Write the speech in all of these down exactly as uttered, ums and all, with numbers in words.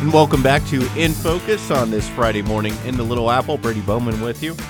And welcome back to In Focus on this Friday morning in the Little Apple. Brady Bowman with you.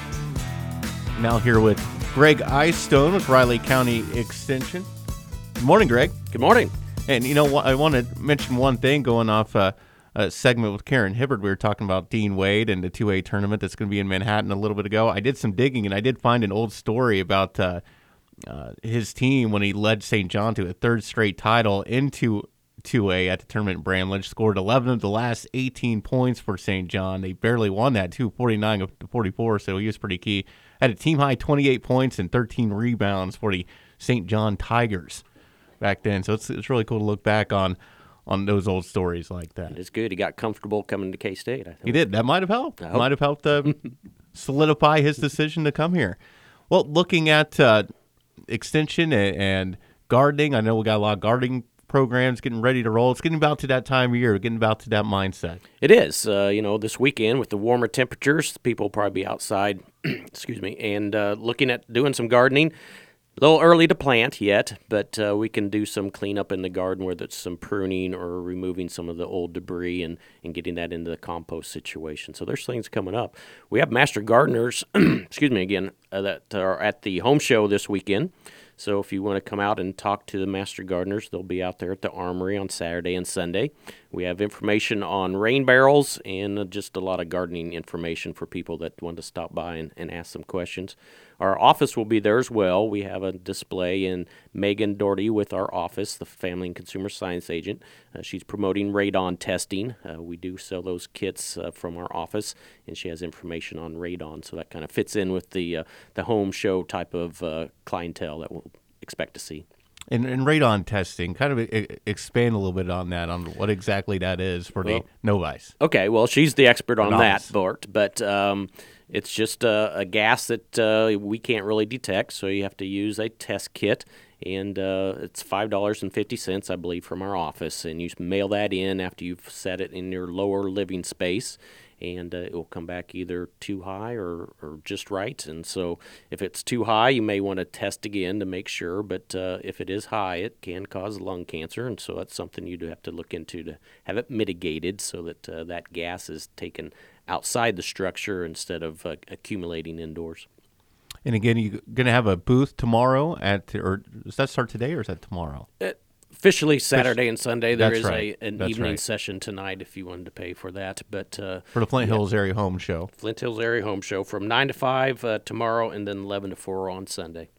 Now here with Greg Eyestone with Riley County Extension. Good morning, Greg. Good morning. And you know, I want to mention one thing going off uh, a segment with Karen Hibbard. We were talking about Dean Wade and the two A tournament that's going to be in Manhattan a little bit ago. I did some digging, and I did find an old story about uh, uh, his team when he led Saint John to a third straight title into two A at the tournament in Bramlage, scored eleven of the last eighteen points for Saint John. They barely won that, two forty-nine to forty-four, so he was pretty key. Had a team-high twenty-eight points and thirteen rebounds for the Saint John Tigers back then. So it's it's really cool to look back on on those old stories like that. It's good. He got comfortable coming to K-State, I think. He did. That might have helped. Might have helped uh, solidify his decision to come here. Well, looking at uh, extension and, and gardening, I know we got a lot of gardening programs getting ready to roll. It's getting about to that time of year, getting about to that mindset. It is. Uh, you know, this weekend with the warmer temperatures, people will probably be outside, excuse me, and uh, looking at doing some gardening. A little early to plant yet, but uh, we can do some cleanup in the garden, whether it's some pruning or removing some of the old debris and, and getting that into the compost situation. So there's things coming up. We have master gardeners, excuse me again, uh, that are at the home show this weekend. So if you want to come out and talk to the master gardeners, they'll be out there at the Armory on Saturday and Sunday. We have information on rain barrels and uh, just a lot of gardening information for people that want to stop by and, and ask some questions. Our office will be there as well. We have a display in Megan Doherty with our office, the Family and Consumer Science Agent. Uh, she's promoting radon testing. Uh, we do sell those kits uh, from our office, and she has information on radon, so that kind of fits in with the uh, the home show type of uh, clientele that we'll expect to see. And, and radon testing, kind of e- expand a little bit on that, on what exactly that is for well, the novice. Okay, well, she's the expert on Novice. that, Bart, but um, it's just a, a gas that uh, we can't really detect, so you have to use a test kit, and uh, it's five dollars and fifty cents, I believe, from our office, and you mail that in after you've set it in your lower living space, and uh, it will come back either too high or, or just right. And so if it's too high, you may want to test again to make sure. But uh, if it is high, it can cause lung cancer, and so that's something you do have to look into to have it mitigated so that uh, that gas is taken outside the structure instead of uh, accumulating indoors. And again, you're going to have a booth tomorrow at, or does that start today or is that tomorrow? Uh, Officially Saturday and Sunday. There That's is right. a an That's evening right. session tonight if you wanted to pay for that. But uh, For the Flint yeah. Hills Area Home Show. Flint Hills Area Home Show from nine to five uh, tomorrow, and then eleven to four on Sunday.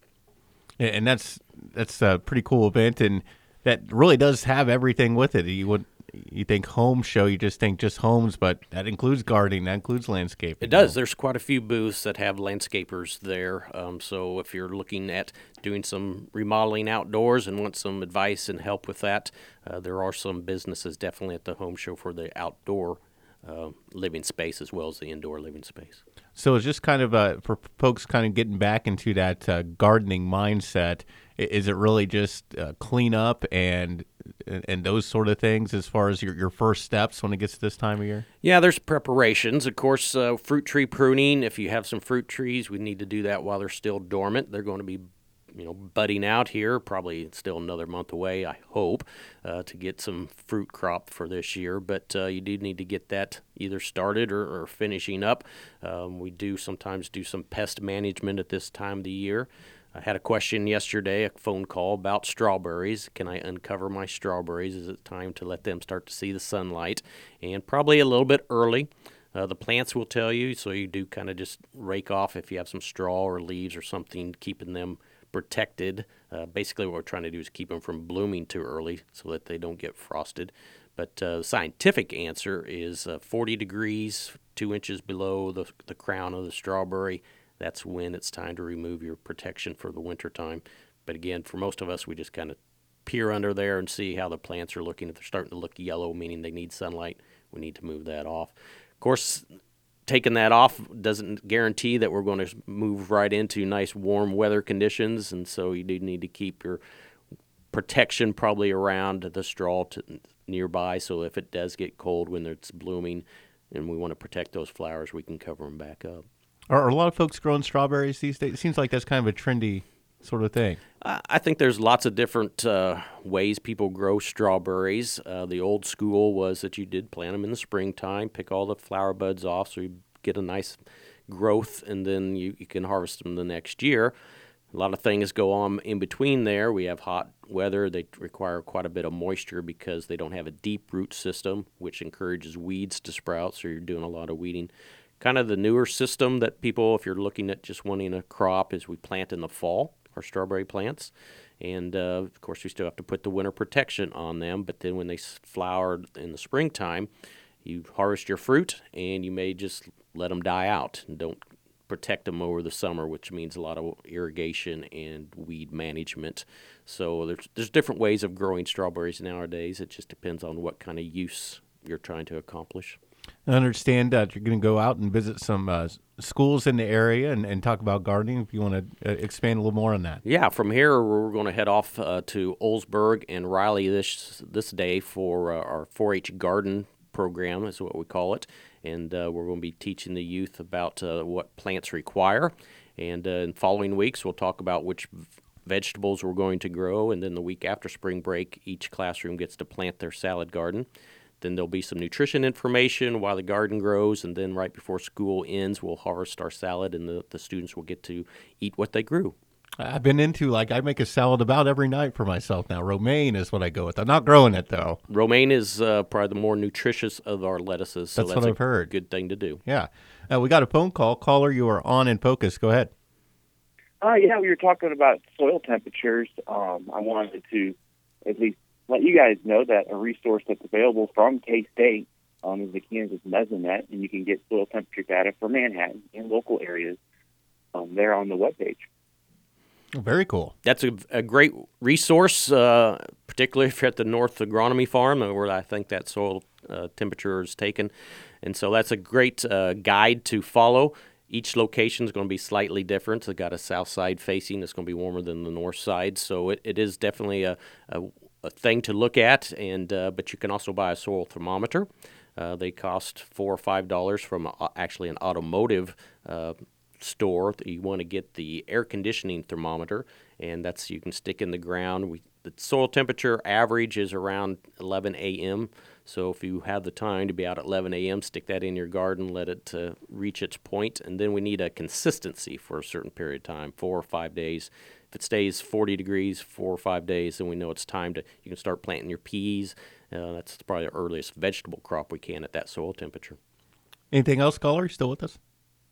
And that's that's a pretty cool event, and that really does have everything with it. You would you think home show, you just think just homes, but that includes gardening, that includes landscaping. It does. There's quite a few booths that have landscapers there. Um, so if you're looking at doing some remodeling outdoors and want some advice and help with that, uh, there are some businesses definitely at the home show for the outdoor uh, living space as well as the indoor living space. So it's just kind of uh, for folks kind of getting back into that uh, gardening mindset. i- Is it really just uh, clean up and and those sort of things as far as your, your first steps when it gets to this time of year? Yeah, there's preparations. Of course, uh, fruit tree pruning. If you have some fruit trees, we need to do that while they're still dormant. They're going to be, you know, budding out here, probably still another month away, I hope, uh, to get some fruit crop for this year. But uh, you do need to get that either started or, or finishing up. Um, we do sometimes do some pest management at this time of the year. I had a question yesterday, a phone call about strawberries. Can I uncover my strawberries? Is it time to let them start to see the sunlight? And probably a little bit early. Uh, the plants will tell you, so you do kind of just rake off if you have some straw or leaves or something, keeping them protected. Uh, basically what we're trying to do is keep them from blooming too early so that they don't get frosted. But uh, the scientific answer is uh, forty degrees, two inches below the, the crown of the strawberry. That's when it's time to remove your protection for the wintertime. But again, for most of us, we just kind of peer under there and see how the plants are looking. If they're starting to look yellow, meaning they need sunlight, we need to move that off. Of course, taking that off doesn't guarantee that we're going to move right into nice warm weather conditions, and so you do need to keep your protection probably around the straw to nearby, so if it does get cold when it's blooming and we want to protect those flowers, we can cover them back up. Are, are a lot of folks growing strawberries these days? It seems like that's kind of a trendy sort of thing? I I think there's lots of different uh, ways people grow strawberries. Uh, the old school was that you did plant them in the springtime, pick all the flower buds off so you get a nice growth, and then you, you can harvest them the next year. A lot of things go on in between there. We have hot weather. They require quite a bit of moisture because they don't have a deep root system, which encourages weeds to sprout, so you're doing a lot of weeding. Kind of the newer system that people, if you're looking at just wanting a crop, is we plant in the fall, our strawberry plants. And, uh, of course, we still have to put the winter protection on them. But then when they flower in the springtime, you harvest your fruit, and you may just let them die out and don't protect them over the summer, which means a lot of irrigation and weed management. So there's there's different ways of growing strawberries nowadays. It just depends on what kind of use you're trying to accomplish. I understand that you're going to go out and visit some uh, schools in the area and, and talk about gardening. If you want to uh, expand a little more on that. Yeah, from here we're going to head off uh, to Oldsburg and Riley this this day for uh, our four H garden program, is what we call it. And uh, we're going to be teaching the youth about uh, what plants require. And uh, in following weeks, we'll talk about which v- vegetables we're going to grow. And then the week after spring break, each classroom gets to plant their salad garden. Then there'll be some nutrition information while the garden grows. And then right before school ends, we'll harvest our salad, and the, the students will get to eat what they grew. I've been into, like, I make a salad about every night for myself now. Romaine is what I go with. I'm not growing it, though. Romaine is uh, probably the more nutritious of our lettuces. So That's that's what a I've heard. good thing to do. Yeah. Uh, we got a phone call. Caller, you are on in focus. Go ahead. Uh, yeah, we were talking about soil temperatures. Um, I wanted to at least let you guys know that a resource that's available from K-State um, is the Kansas Mesonet, and you can get soil temperature data for Manhattan and local areas um, there on the webpage. Oh, very cool. That's a, a great resource, uh, particularly if you're at the North Agronomy Farm, uh, where I think that soil uh, temperature is taken. And so that's a great uh, guide to follow. Each location is going to be slightly different. They've got a south side facing that's going to be warmer than the north side. So it, it is definitely a, a, a thing to look at. And uh, but you can also buy a soil thermometer. Uh, they cost four or five dollars from a, actually an automotive uh store. You want to get the air conditioning thermometer, and that's you can stick in the ground. We, the soil temperature average is around eleven a.m. So if you have the time to be out at eleven a.m., stick that in your garden, let it uh, reach its point, and then we need a consistency for a certain period of time, four or five days. If it stays forty degrees four or five days, then we know it's time to, you can start planting your peas. Uh, that's probably the earliest vegetable crop we can at that soil temperature. Anything else, caller? You still with us?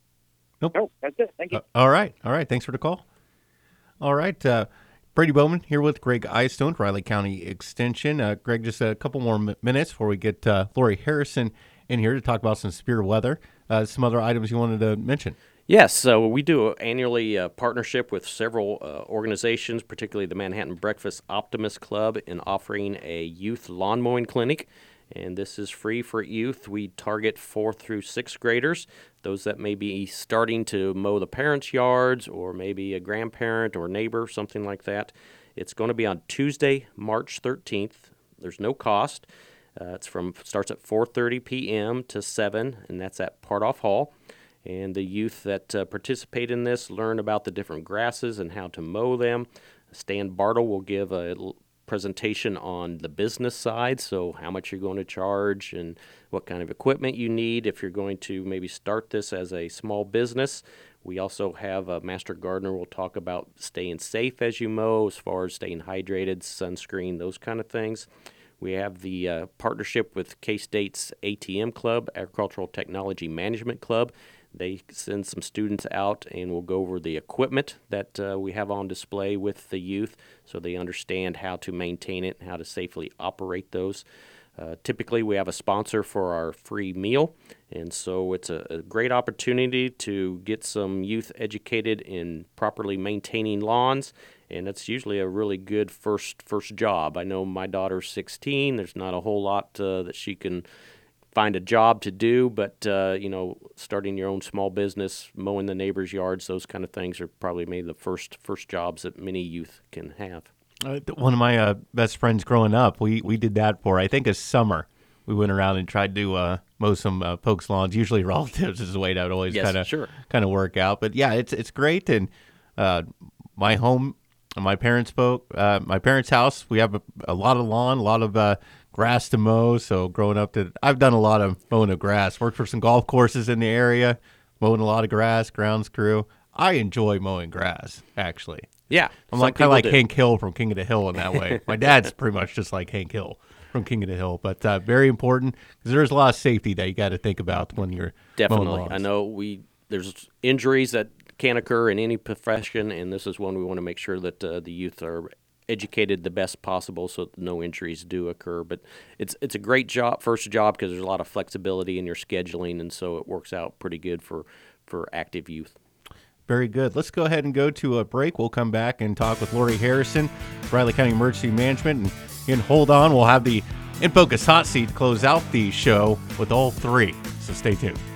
Nope. No, that's it. Thank you. Uh, all right. All right. Thanks for the call. All right. Uh, Brady Bowman here with Greg Eyestone, Riley County Extension. Uh, Greg, just a couple more m- minutes before we get uh, Lori Harrison in here to talk about some severe weather. Uh, some other items you wanted to mention. Yes, so we do annually a partnership with several uh, organizations, particularly the Manhattan Breakfast Optimist Club, in offering a youth lawn mowing clinic. And this is free for youth. We target fourth through sixth graders, those that may be starting to mow the parents' yards, or maybe a grandparent or neighbor, something like that. It's going to be on Tuesday, March thirteenth. There's no cost. Uh, it's from starts at four thirty p.m. to seven, and that's at Pardoff Hall. And the youth that uh, participate in this learn about the different grasses and how to mow them. Stan Bartle will give a presentation on the business side, so how much you're going to charge and what kind of equipment you need if you're going to maybe start this as a small business. We also have a master gardener will talk about staying safe as you mow, as far as staying hydrated, sunscreen, those kind of things. We have the uh, partnership with K-State's A T M Club, Agricultural Technology Management Club. They send some students out and we'll go over the equipment that uh, we have on display with the youth so they understand how to maintain it and how to safely operate those. Uh, typically, we have a sponsor for our free meal, and so it's a, a great opportunity to get some youth educated in properly maintaining lawns, and that's usually a really good first first job. I know my daughter's sixteen. There's not a whole lot uh, that she can find a job to do, but, uh, you know, starting your own small business, mowing the neighbors' yards, those kind of things are probably maybe the first first jobs that many youth can have. Uh, one of my uh, best friends growing up, we, we did that for, I think, a summer. We went around and tried to uh, mow some uh, folks' lawns. Usually relatives is the way that would always Yes, kind of sure. kind of work out. But, yeah, it's it's great. And uh, my home, my parents' boat, uh, my parents' house, we have a, a lot of lawn, a lot of uh, grass to mow. So growing up, to, I've done a lot of mowing of grass. Worked for some golf courses in the area, mowing a lot of grass, grounds crew. I enjoy mowing grass, actually. Yeah. I'm like kind of like do. Hank Hill from King of the Hill in that way. My dad's pretty much just like Hank Hill from King of the Hill, but uh, very important because there's a lot of safety that you got to think about when you're definitely. mowing lawns. I know we there's injuries that can occur in any profession, and this is one we want to make sure that uh, the youth are educated the best possible so that no injuries do occur. But it's it's a great job, first job, because there's a lot of flexibility in your scheduling, and so it works out pretty good for, for active youth. Very good. Let's go ahead and go to a break. We'll come back and talk with Lori Harrison, Riley County Emergency Management, and, and hold on. We'll have the In Focus Hot Seat close out the show with all three. So stay tuned.